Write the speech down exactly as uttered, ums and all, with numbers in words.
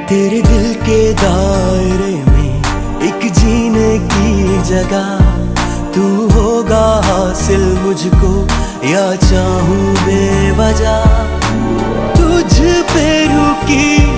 तेरे दिल के दायरे में एक जीने की जगह तू होगा हासिल मुझको या चाहूं बेवजह तुझ पे रुकी